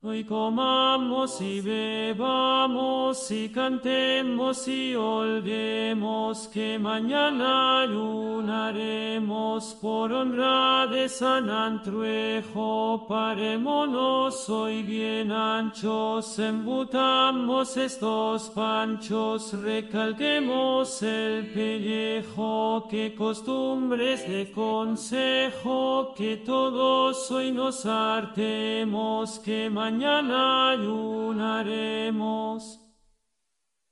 Hoy comamos y bebamos y cantemos y holguemos que mañana ayunaremos por honra de San Antruejo. Parémonos hoy bien anchos, embutamos estos panchos, recalquemos el pellejo, que costumbres de consejo, que todos hoy nos hartemos, que mañana ayunaremos.